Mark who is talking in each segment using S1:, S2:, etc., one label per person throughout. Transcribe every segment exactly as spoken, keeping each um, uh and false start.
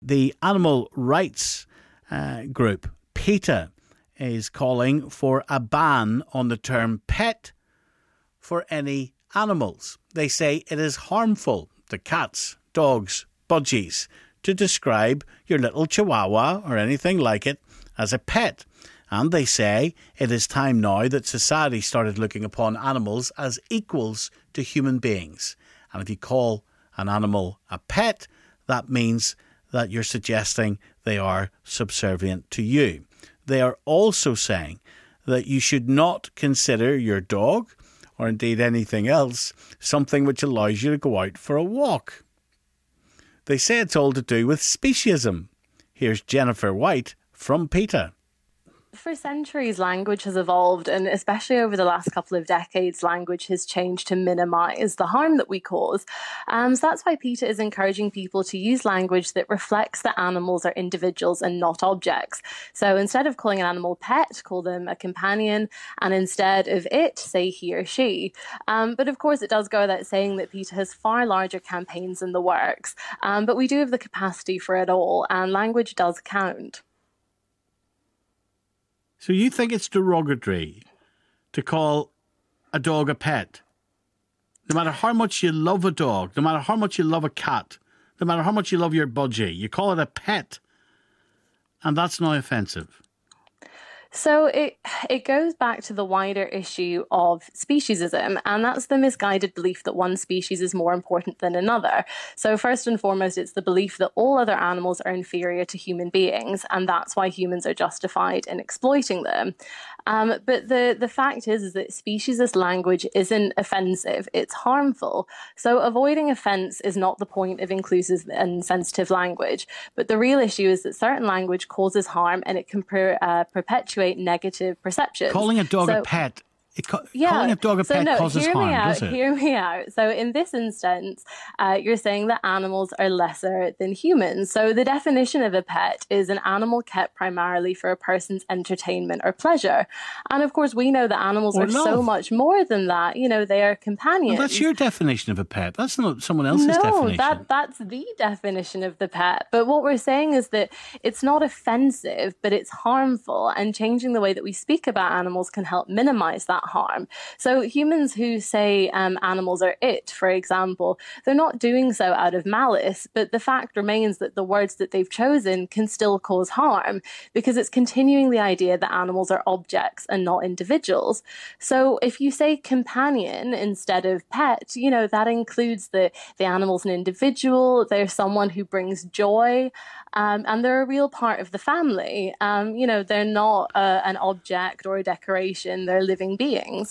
S1: the animal rights uh, group, PETA, is calling for a ban on the term pet for any animals. They say it is harmful to cats, dogs, budgies to describe your little chihuahua or anything like it as a pet. And they say it is time now that society started looking upon animals as equals to human beings. And if you call an animal a pet, that means that you're suggesting they are subservient to you. They are also saying that you should not consider your dog, or indeed anything else, something which allows you to go out for a walk. They say it's all to do with speciesism. Here's Jennifer White from PETA.
S2: For centuries, language has evolved, and especially over the last couple of decades, language has changed to minimise the harm that we cause. Um, so that's why PETA is encouraging people to use language that reflects that animals are individuals and not objects. So instead of calling an animal pet, call them a companion, and instead of it, say he or she. Um, but of course, it does go without saying that PETA has far larger campaigns in the works. Um, but we do have the capacity for it all, and language does count.
S1: So you think it's derogatory to call a dog a pet? No matter how much you love a dog, no matter how much you love a cat, no matter how much you love your budgie, you call it a pet, and that's now offensive.
S2: So it it goes back to the wider issue of speciesism, and that's the misguided belief that one species is more important than another. So first and foremost, it's the belief that all other animals are inferior to human beings, and that's why humans are justified in exploiting them. Um, but the, the fact is, is that speciesist language isn't offensive, it's harmful. So avoiding offence is not the point of inclusive and sensitive language. But the real issue is that certain language causes harm, and it can per, uh, perpetuate negative perceptions.
S1: Calling a dog
S2: so,
S1: a pet, it co-
S2: yeah.
S1: calling a dog a
S2: so
S1: pet
S2: no,
S1: causes
S2: hear
S1: harm,
S2: me out,
S1: does it?
S2: Hear me out. So in this instance, uh, you're saying that animals are lesser than humans. So the definition of a pet is an animal kept primarily for a person's entertainment or pleasure. And of course, we know that animals
S1: Or
S2: are
S1: love.
S2: so much more than that. You know, they are companions.
S1: Well, that's your definition of a pet. That's not someone else's
S2: no,
S1: definition.
S2: No, that, that's the definition of the pet. But what we're saying is that it's not offensive, but it's harmful. And changing the way that we speak about animals can help minimize that harm. So humans who say um, animals are it, for example, they're not doing so out of malice. But the fact remains that the words that they've chosen can still cause harm, because it's continuing the idea that animals are objects and not individuals. So if you say companion instead of pet, you know, that includes the, the animal's an individual, they're someone who brings joy, um, and they're a real part of the family. Um, you know, they're not uh, an object or a decoration, they're living beings.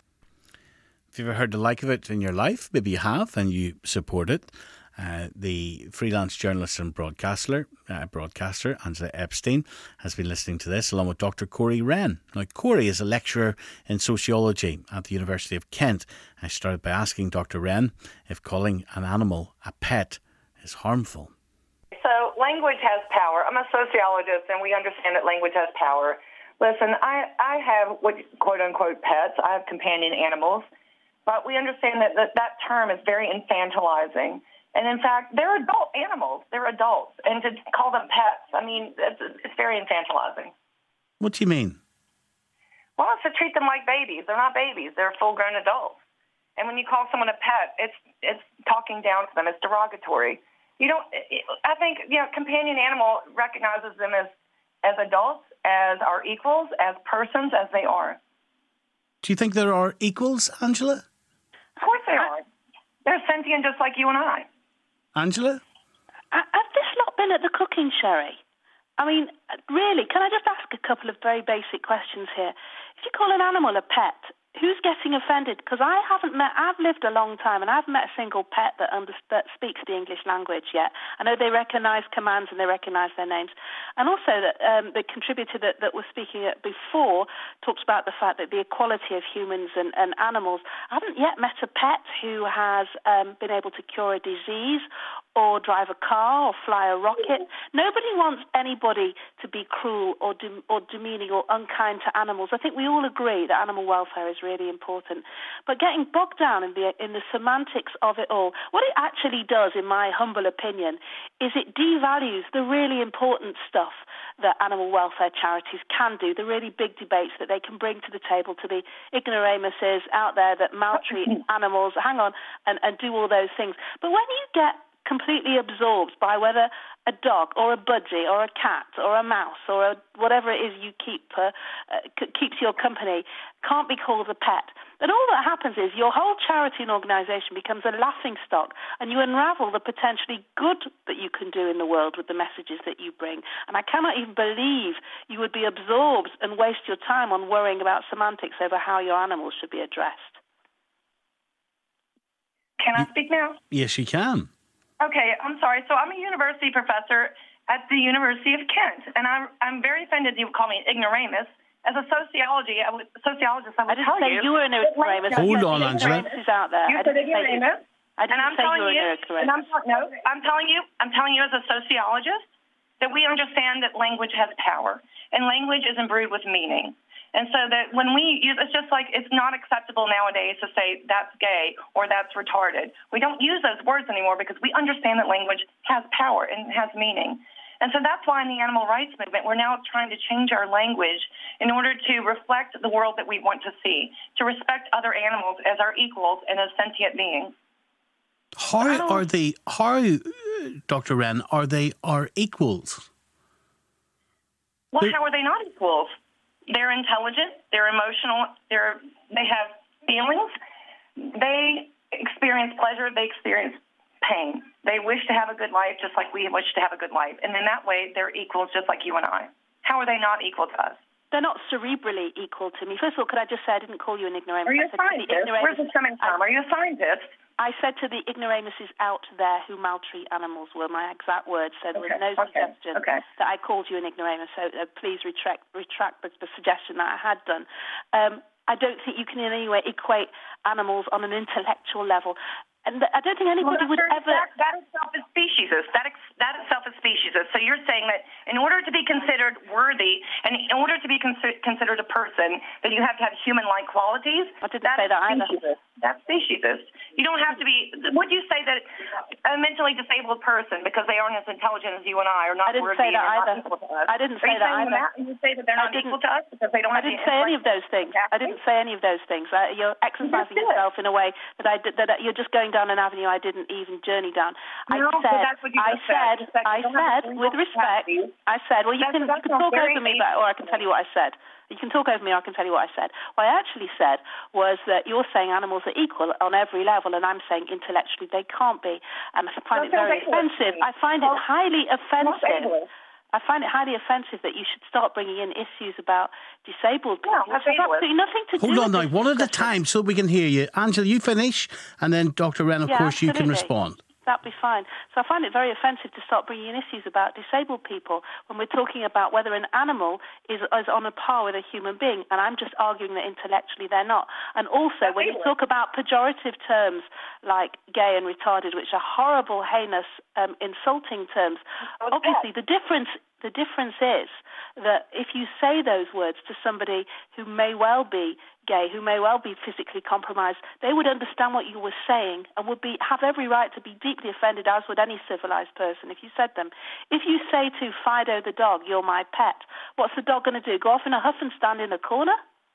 S1: Have you ever heard the like of it in your life? Maybe you have and you support it. Uh, the freelance journalist and broadcaster, uh, broadcaster Angela Epstein has been listening to this along with Doctor Corey Wren. Now, Corey is a lecturer in sociology at the University of Kent. I started by asking Doctor Wren if calling an animal a pet is harmful.
S3: So language has power. I'm a sociologist, and we understand that language has power. Listen, I, I have what quote-unquote pets. I have companion animals. But we understand that, that that term is very infantilizing. And in fact, they're adult animals. They're adults. And to call them pets, I mean, it's, it's very infantilizing.
S1: What do you mean?
S3: Well, it's to treat them like babies. They're not babies. They're full-grown adults. And when you call someone a pet, it's it's talking down to them. It's derogatory. You don't. I think, you know, companion animal recognizes them as, as adults, as our equals, as persons, as they are.
S1: Do you think there are equals, Angela?
S3: Of course they are. They're sentient just like you and I.
S1: Angela?
S4: I've just not been at the cooking sherry. I mean, really, can I just ask a couple of very basic questions here? If you call an animal a pet, who's getting offended? Because I haven't met, I've lived a long time, and I haven't met a single pet that, under, that speaks the English language yet. I know they recognise commands and they recognise their names. And also, that um, the contributor that, that was speaking at before talks about the fact that the equality of humans and, and animals. I haven't yet met a pet who has um, been able to cure a disease or drive a car or fly a rocket. Nobody wants anybody to be cruel or de- or demeaning or unkind to animals. I think we all agree that animal welfare is really important. But getting bogged down in the in the semantics of it all, what it actually does, in my humble opinion, is it devalues the really important stuff that animal welfare charities can do, the really big debates that they can bring to the table to the ignoramuses out there that maltreat animals, hang on, and, and do all those things. But when you get completely absorbed by whether a dog or a budgie or a cat or a mouse or a, whatever it is you keep uh, uh, keeps your company can't be called a pet, then all that happens is your whole charity and organisation becomes a laughing stock, and you unravel the potentially good that you can do in the world with the messages that you bring. And I cannot even believe you would be absorbed and waste your time on worrying about semantics over how your animals should be addressed.
S3: Can I speak now?
S1: Yes, you can.
S3: Okay, I'm sorry. So I'm a university professor at the University of Kent, and I'm I'm very offended you call me an ignoramus. As a sociology, I would, sociologist, I would
S4: I didn't
S3: tell
S4: say
S3: you.
S4: you were an ignoramus.
S1: Hold on, Angela.
S4: Ignoramus is out there.
S3: You
S4: I
S3: said
S4: didn't say you.
S3: ignoramus.
S4: I didn't
S3: and I'm
S4: say
S3: telling
S4: you were
S3: you,
S4: an ignoramus.
S3: and I'm no, I'm telling you, I'm telling you as a sociologist that we understand that language has power, and language is imbued with meaning. And so that when we use, it's just like it's not acceptable nowadays to say that's gay or that's retarded. We don't use those words anymore because we understand that language has power and has meaning. And so that's why in the animal rights movement, we're now trying to change our language in order to reflect the world that we want to see, to respect other animals as our equals and as sentient beings.
S1: How are they, how, Doctor Wren, are they our equals?
S3: Well,
S1: They're,
S3: how are they not equals? They're intelligent, they're emotional, they're, they have feelings, they experience pleasure, they experience pain. They wish to have a good life just like we wish to have a good life. And in that way, they're equals just like you and I. How are they not equal to us?
S4: They're not cerebrally equal to me. First of all, could I just say I didn't call you an ignoramus?
S3: Are you a scientist? Where's this coming from?
S4: I,
S3: are you a scientist?
S4: I said to the ignoramuses out there who maltreat animals were my exact words, so there was
S3: okay.
S4: no
S3: okay.
S4: suggestion
S3: okay.
S4: that I called you an ignoramus, so uh, please retract, retract the, the suggestion that I had done. Um, I don't think you can in any way equate animals on an intellectual level. And I don't think anybody
S3: well,
S4: would
S3: that,
S4: ever...
S3: That, that itself is speciesist. That, that itself is speciesist. So you're saying that in order to be considered worthy and in order to be consi- considered a person, that you have to have human-like qualities?
S4: I didn't
S3: that
S4: say that either.
S3: Speciesist. That's speciesist. You don't have to be... Would you say that a mentally disabled person, because they aren't as intelligent as you and I, are not
S4: I didn't
S3: worthy
S4: say that
S3: and
S4: either.
S3: not equal to us?
S4: I didn't say
S3: that either.
S4: That?
S3: You say that they're not equal to us because they don't
S4: I
S3: have
S4: didn't
S3: the
S4: say any of those things. I didn't say any of those things. Uh, you're exercising
S3: you
S4: yourself in a way that I did, that you're just going down an avenue I didn't even journey down. I
S3: no,
S4: said,
S3: that's what you
S4: I
S3: just
S4: said,
S3: said.
S4: I said, with respect, I said, well, you
S3: that's,
S4: can,
S3: that's
S4: you can talk over me,
S3: basic.
S4: but, or I can tell you what I said. You can talk over me, or I can tell you what I said. What I actually said was that you're saying animals are equal on every level, and I'm saying intellectually they can't be. And I find it very offensive. I find it highly offensive. I find it highly offensive that you should start bringing in issues about disabled people.
S3: Yeah,
S4: That has absolutely nothing to
S1: Hold
S4: do
S1: on
S4: with
S1: now,
S4: this
S1: one at a
S4: discussion.
S1: time so we can hear you. Angela, you finish, and then Doctor Wren, of
S4: yeah,
S1: course,
S4: absolutely.
S1: you can respond.
S4: That'd be fine. So I find it very offensive to start bringing in issues about disabled people when we're talking about whether an animal is, is on a par with a human being, and I'm just arguing that intellectually they're not. And also, when you talk about pejorative terms like gay and retarded, which are horrible, heinous, um, insulting terms, obviously the difference the difference is that if you say those words to somebody who may well be gay, who may well be physically compromised, they would understand what you were saying and would be have every right to be deeply offended, as would any civilized person if you said them. If you say to Fido the dog, "You're my pet," what's the dog going to do? Go off in a huff and stand in a corner?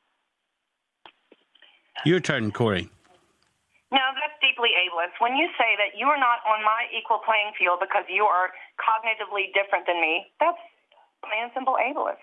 S1: Your turn, Corey.
S3: No, that's deeply ableist. When you say that you are not on my equal playing field because you are cognitively different than me, that's plain and simple ableist.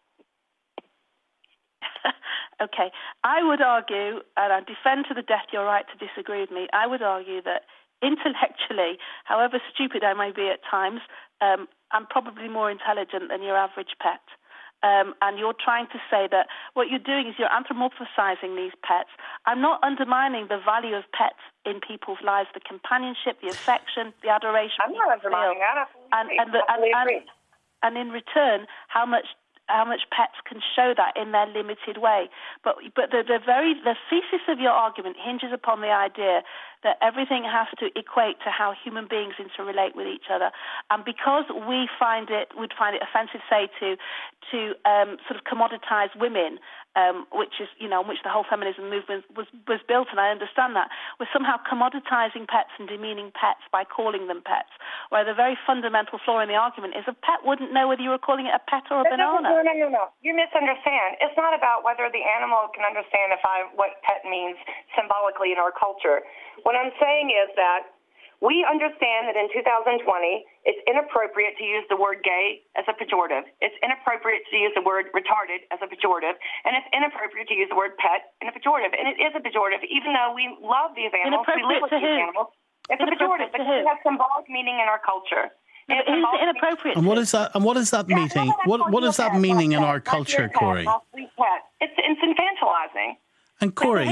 S4: Okay. I would argue, and I defend to the death your right to disagree with me, I would argue that intellectually, however stupid I may be at times, um, I'm probably more intelligent than your average pet. Um, and you're trying to say that what you're doing is you're anthropomorphizing these pets. I'm not undermining the value of pets in people's lives, the companionship, the affection, the adoration.
S3: I'm not undermining that.
S4: And, and, the, and, and, and in return, how much how much pets can show that in their limited way. But but the, the very the thesis of your argument hinges upon the idea that everything has to equate to how human beings interrelate with each other. And because we find it, we'd find it offensive, say, to to um, sort of commoditize women, um, which is, you know, on which the whole feminism movement was, was built, and I understand that. We're somehow commoditizing pets and demeaning pets by calling them pets, where the very fundamental flaw in the argument is a pet wouldn't know whether you were calling it a pet or a
S3: no,
S4: banana.
S3: No, no, no, no. You misunderstand. It's not about whether the animal can understand if I what pet means symbolically in our culture. What I'm saying is that we understand that in two thousand twenty, it's inappropriate to use the word gay as a pejorative. It's inappropriate to use the word retarded as a pejorative. And it's inappropriate to use the word pet in a pejorative. And it is a pejorative, even though we love these animals. We live with these who? animals. It's a pejorative because it has symbolic meaning in our culture.
S4: No, is it inappropriate?
S1: And what is that? And what is that yeah, meaning? What What is that meaning in our culture, Corey?
S3: It's it's infantilizing.
S1: And Corey,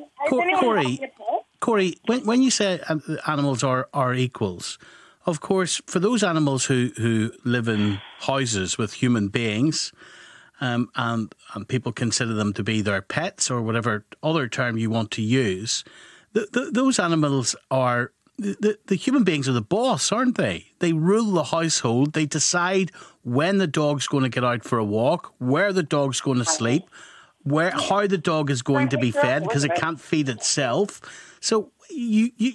S1: Corey, Corey, when when you say animals are, are equals, of course, for those animals who, who live in houses with human beings, um, and and people consider them to be their pets or whatever other term you want to use, the, the, those animals are the, the human beings are the boss, aren't they? They rule the household. They decide when the dog's going to get out for a walk, where the dog's going to sleep, where how the dog is going to be fed because it can't feed itself. So you, you,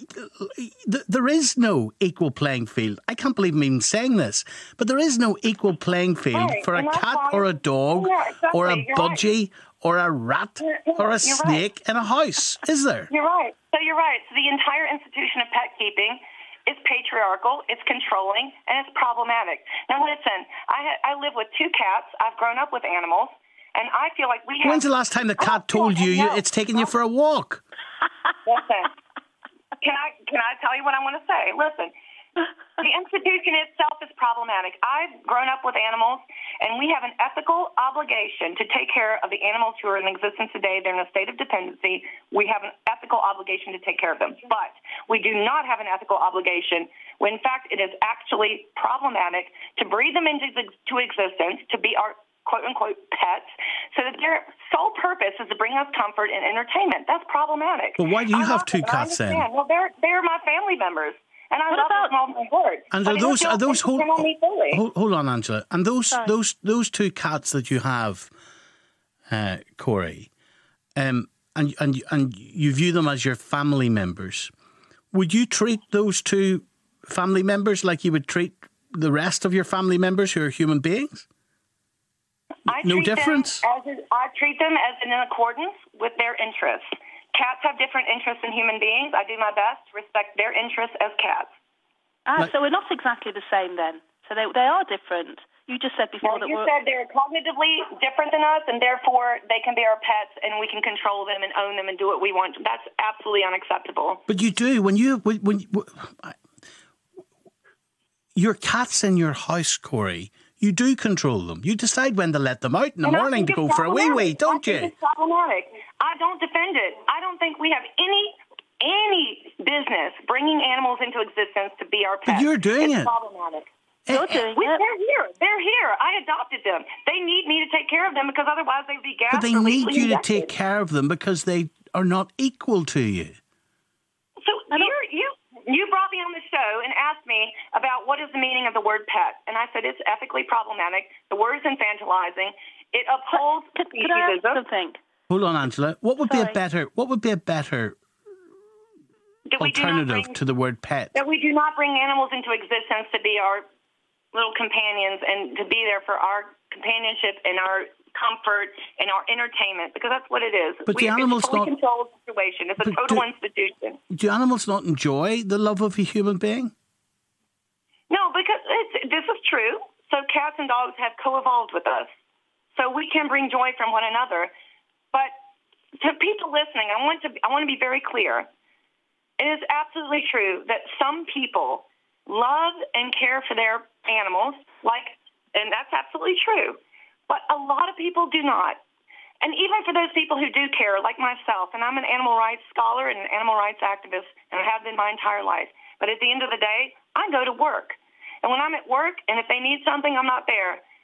S1: there is no equal playing field. I can't believe I'm even saying this, but there is no equal playing field for a cat or a dog or a budgie or a rat or a snake in a house, is there?
S3: You're right. So you're right. So the entire institution of pet keeping is patriarchal, it's controlling, and it's problematic. Now listen, I, ha- I live with two cats. I've grown up with animals. And I feel like we have...
S1: When's the last time the cat told you, you it's taking you for a walk?
S3: Listen, can I can I tell you what I want to say? Listen, the institution itself is problematic. I've grown up with animals, and we have an ethical obligation to take care of the animals who are in existence today. They're in a state of dependency. We have an ethical obligation to take care of them. But we do not have an ethical obligation when, in fact, it is actually problematic to breed them into to existence, to be our quote-unquote pets, so that their sole purpose is to bring us comfort and entertainment. That's problematic.
S1: But why do you I have two cats then?
S3: Well, they're they're my family members, and I what love about, them all my heart.
S1: And are those are those hold, hold, hold on, Angela? And those Sorry. those those two cats that you have, uh, Corey, um, and and and you view them as your family members. Would you treat those two family members like you would treat the rest of your family members who are human beings?
S3: I
S1: no difference?
S3: As, I treat them as in accordance with their interests. Cats have different interests than human beings. I do my best to respect their interests as cats.
S4: Ah, like, so we're not exactly the same then. So they they are different. You just said before
S3: well,
S4: that
S3: you
S4: we're...
S3: said they're cognitively different than us, and therefore they can be our pets, and we can control them and own them and do what we want. That's absolutely unacceptable.
S1: But you do when you when, when, when your cat's in your house, Corey. You do control them. You decide when to let them out in the and morning to go for a wee-wee, don't
S3: I
S1: you?
S3: It's problematic. I don't defend it. I don't think we have any any business bringing animals into existence to be our pets.
S1: But you're doing
S3: it's
S1: it.
S3: It's problematic.
S4: You're doing
S3: we,
S4: it.
S3: They're here. They're here. I adopted them. They need me to take care of them because otherwise they'd be gassed.
S1: But they need you to take care of them because they are not equal to you.
S3: So you're, you you brought me on the show and asked me about what is the meaning of the word pet, and I said it's ethically problematic. The word is infantilizing. It upholds
S4: could, could I ask something?
S1: Hold on, Angela. What would Sorry. be a better? What would be a better alternative bring,
S3: to
S1: the word pet?
S3: That we do not bring animals into existence to be our little companions and to be there for our companionship and our comfort and our entertainment, because that's what it is.
S1: But
S3: we,
S1: the animals
S3: it's a fully
S1: not
S3: controlled situation. It's a total
S1: do,
S3: institution.
S1: Do animals not enjoy the love of a human being?
S3: No, because it's, this is true. So cats and dogs have co-evolved with us, so we can bring joy from one another. But to people listening, I want to I want to be very clear. It is absolutely true that some people love and care for their animals, like, and that's absolutely true. But a lot of people do not. And even for those people who do care, like myself, and I'm an animal rights scholar and an animal rights activist, and I have been my entire life. But at the end of the day, I go to work. And when I'm at work, and if they need something, I'm not there.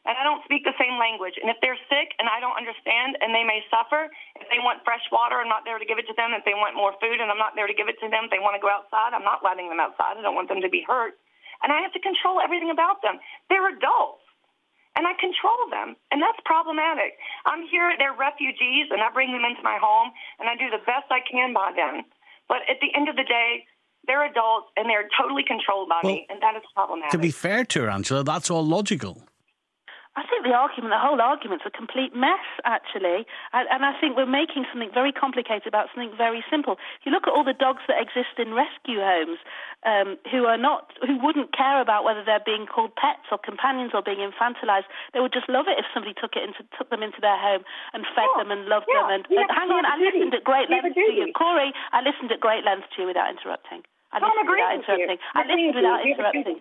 S3: and I don't speak the same language. And if they're sick and I don't understand and they may suffer, if they want fresh water, I'm not there to give it to them. If they want more food and I'm not there to give it to them, if they want to go outside, I'm not letting them outside. I don't want them to be hurt. And I have to control everything about them. They're adults, and I control them, and that's problematic. I'm here, they're refugees, and I bring them into my home, and I do the best I can by them. But at the end of the day, they're adults, and they're totally controlled by well, me, and that is problematic.
S1: To be fair to her, Angela, that's all logical.
S4: I think the argument, the whole argument's a complete mess, actually. And, and I think we're making something very complicated about something very simple. If you look at all the dogs that exist in rescue homes, um, who are not, who wouldn't care about whether they're being called pets or companions or being infantilized, they would just love it if somebody took it into, took them into their home and fed yeah, them and loved yeah, them. And, and hang on, I listened at great length to you, Corey. I listened at great length to you without interrupting. I listened without interrupting. I listened without interrupting.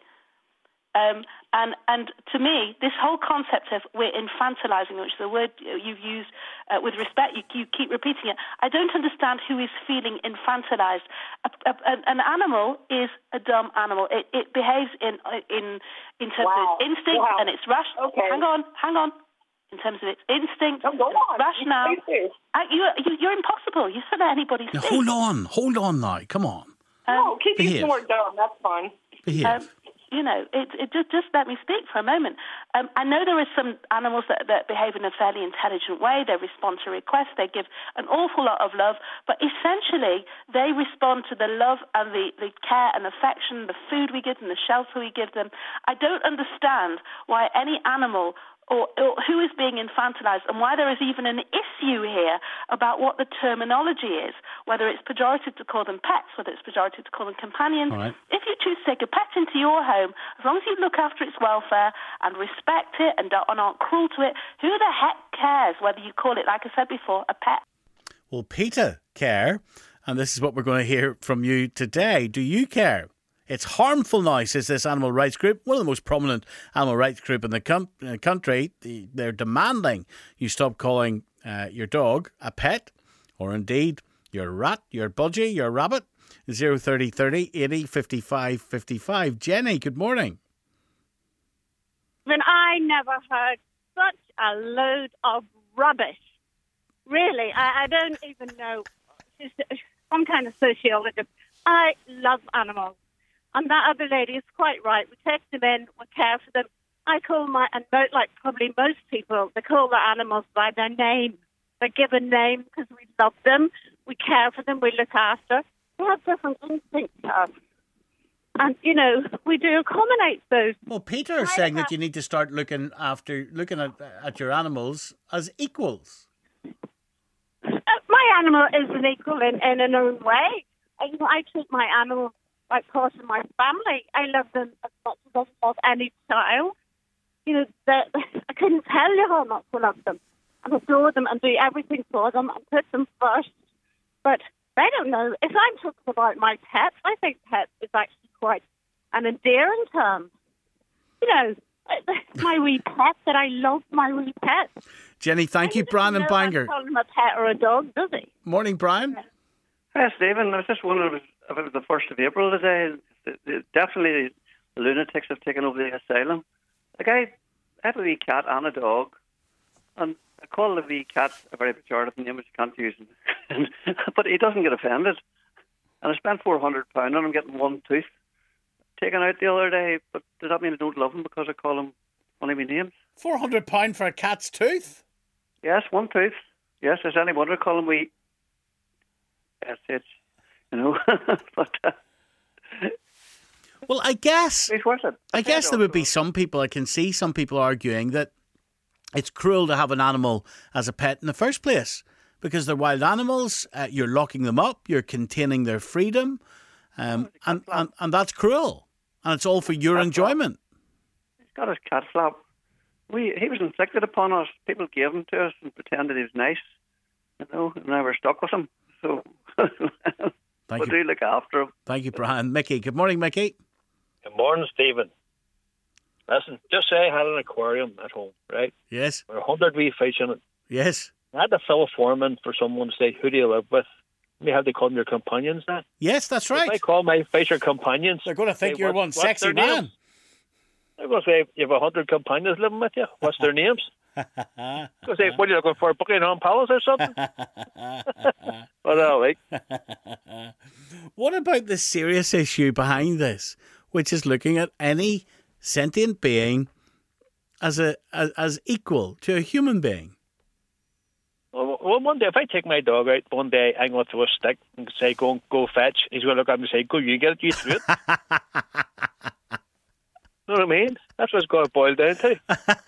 S4: Um, and, and to me, this whole concept of we're infantilizing, which is a word you've used uh, with respect, you, you keep repeating it. I don't understand who is feeling infantilized. A, a, an animal is a dumb animal. It, it behaves in in in terms
S3: wow.
S4: of its instinct wow. and its rational.
S3: Okay.
S4: Hang on, hang on. In terms of its instinct,
S3: oh, go on.
S4: rationale. I, you, you, you're impossible. You said that anybody speak.
S1: Now, hold on, hold on now. Come on.
S3: Um, no, keep using the word dumb. That's fine.
S1: Behave. Um,
S4: You know, it, it just just let me speak for a moment. Um, I know there are some animals that, that behave in a fairly intelligent way. They respond to requests. They give an awful lot of love. But essentially, they respond to the love and the, the care and affection, the food we give them, the shelter we give them. I don't understand why any animal or, or who is being infantilized and why there is even an issue here about what the terminology is, whether it's pejorative to call them pets, whether it's pejorative to call them companions.
S1: All right.
S4: If you choose to take a pet into your home, as long as you look after its welfare and respect it and, don't, and aren't cruel to it, who the heck cares whether you call it, like I said before, a pet?
S1: Well, PETA care, and this is what we're going to hear from you today. Do you care? It's harmful now, says this animal rights group, one of the most prominent animal rights group in the com- uh, country. The, they're demanding you stop calling uh, your dog a pet, or indeed your rat, your budgie, your rabbit. zero thirty thirty eighty fifty-five fifty-five. Jenny, good morning.
S5: When I never heard such a load of rubbish. Really, I, I don't even know. She's some kind of sociologist. I love animals. And that other lady is quite right. We take them in, we care for them. I call my, and like probably most people, they call their animals by their name. They give a name because we love them, we care for them, we look after. They have different instincts to us. And, you know, we do accommodate those.
S1: Well, Peter is saying that you need to start looking after, looking at, at your animals as equals.
S5: Uh, my animal is an equal in, in an own way. I, you know, I treat my animal like part of my family. I love them as much as I love any child. You know, I couldn't tell you how much I love them and adore them and do everything for them and put them first. But I don't know. If I'm talking about my pets, I think pets is actually quite an endearing term. You know, my wee pet, that I love my wee pet.
S1: Jenny, thank you, Brian and Bangor.
S5: Call him a pet or a dog, does he?
S1: Morning, Brian.
S6: Hi, Stephen. I was just wondering if it was the first of April today. Definitely the lunatics have taken over the asylum. Like I have a wee cat and a dog, and I call the wee cat a very pejorative name, which I can't use, but he doesn't get offended. And I spent four hundred pounds on him getting one tooth taken out the other day, but does that mean I don't love him because I call him one of my names?
S1: four hundred pounds for a cat's tooth?
S6: Yes, one tooth. Yes, is any wonder I call him wee S H, you know. but, uh,
S1: well, I guess,
S6: it's worth it.
S1: I guess there would be some people, I can see some people arguing that it's cruel to have an animal as a pet in the first place because they're wild animals, uh, you're locking them up, you're containing their freedom, um, oh, and, and, and that's cruel. And it's all for your cat enjoyment.
S6: Flap. He's got his cat flap. We, he was inflicted upon us. People gave him to us and pretended he was nice, you know, and now we're stuck with him. So
S1: Thank
S6: we
S1: you.
S6: do look after him.
S1: Thank you, Brian. Mickey, good morning, Mickey.
S7: Good morning, Stephen. Listen, just say I had an aquarium at home, right?
S1: Yes.
S7: There were a hundred wee fish in it.
S1: Yes.
S7: I had to fill a form in for someone to say, who do you live with? You have to call them your companions then.
S1: Yes, that's right.
S7: If I call my fish your companions,
S1: they're going to think
S7: say,
S1: you're
S7: what,
S1: one sexy man.
S7: Names? I'm going to say, you have a hundred companions living with you. What's their names? I'm going to say, what are you looking for, Buckingham Palace or something? Well, all right.
S1: What about the serious issue behind this, which is looking at any sentient being as a as, as equal to a human being?
S7: Well, one day, if I take my dog out, one day I'm going to throw a stick and say, go go fetch. He's going to look at me and say, go, you get it, you do it. You know what I mean? That's what it's going to boil down to.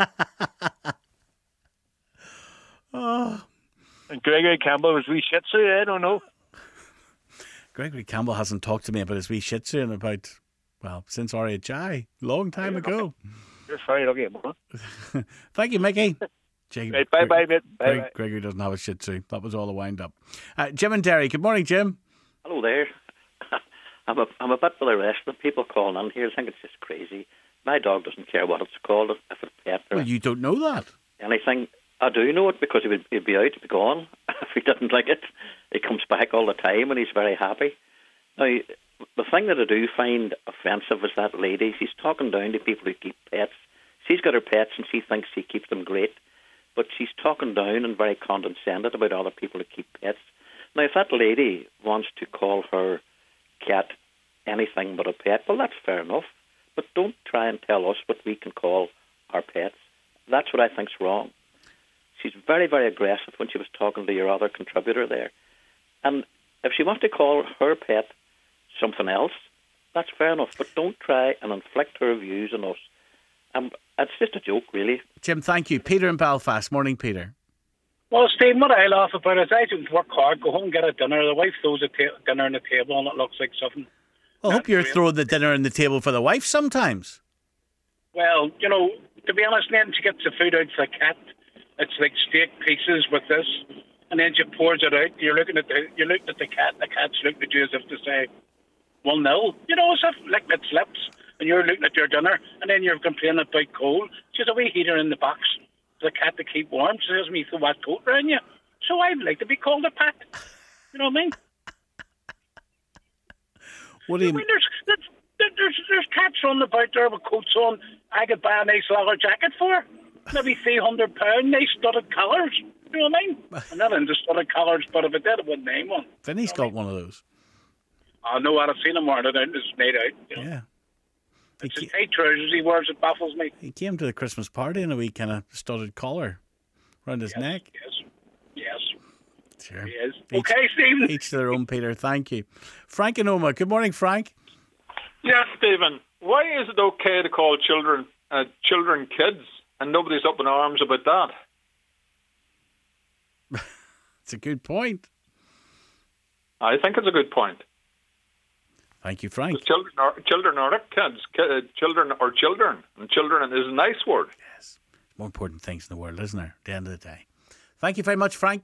S1: Oh.
S7: And Gregory Campbell was wee shih tzu, I don't know.
S1: Gregory Campbell hasn't talked to me about his wee shih tzu in about, well, since R H I, long time
S7: You're
S1: ago.
S7: Lucky. You're very lucky, man.
S1: Thank you, Mickey. Jay,
S7: right, bye, bye, mate. Bye,
S1: Greg,
S7: bye.
S1: Gregory doesn't have a shih tzu. That was all the wind up. Uh, Jim and Derry, good morning, Jim.
S8: Hello there. I'm a, I'm a bit with the rest of the people calling in here. I think it's just crazy. My dog doesn't care what it's called, if it's pet or
S1: Well, you don't know that.
S8: anything. I do know it because he would he'd be out, he'd be gone. If he didn't like it, he comes back all the time and he's very happy. Now, the thing that I do find offensive is that lady. She's talking down to people who keep pets. She's got her pets and she thinks she keeps them great, but she's talking down and very condescending about other people who keep pets. Now, if that lady wants to call her cat anything but a pet, well, that's fair enough. But don't try and tell us what we can call our pets. That's what I think's wrong. She's very, very aggressive when she was talking to your other contributor there. And if she wants to call her pet something else, that's fair enough. But don't try and inflict her views on us. Um, it's just a joke, really.
S1: Jim, thank you. Peter in Belfast. Morning, Peter.
S9: Well, Steve, what I laugh about is I don't work hard, go home and get a dinner. The wife throws a ta- dinner on the table and it looks like something.
S1: I hope you're
S9: real.
S1: throwing the dinner on the table for the wife sometimes.
S9: Well, you know, to be honest, then she gets the food out for the cat. It's like steak pieces with this, and then she pours it out. You're looking at the you're looking at the cat. The cat's looking at you as if to say, "Well, no," you know, as if licking its lips, and you're looking at your dinner, and then you're complaining about cold. She's a wee heater in the box for the cat to keep warm. She says, "Me throw that coat around you." So I'd like to be called a pet. You know what I mean?
S1: What do you
S9: I mean? There's, there's, there's, there's cats on about there with coats on. I could buy a nice leather jacket for maybe three hundred pounds, nice studded collars. You know what I mean? I'm not into studded collars, but if it did, I wouldn't name one.
S1: Vinny's got one of those.
S9: I know what I've seen him wearing it out. It's made out. You know?
S1: Yeah. He,
S9: It's his
S1: ca-
S9: tight trousers he wears that baffles me.
S1: he came to the Christmas party in a wee kind of studded collar around his
S9: Yes,
S1: neck.
S9: Yes. Yes.
S1: Sure.
S9: He is.
S1: Each-
S9: Okay, Stephen.
S1: Each to their own, Peter. Thank you. Frank and Oma. Good morning, Frank.
S10: Yes, Stephen. Why is it okay to call children uh, children kids and nobody's up in arms about that?
S1: It's a good point.
S10: I think it's a good point.
S1: Thank you, Frank.
S10: 'Cause Children are children are not kids. Ki- uh, children are children, and children is a nice word.
S1: Yes. More important things in the world, isn't there? At the end of the day. Thank you very much, Frank.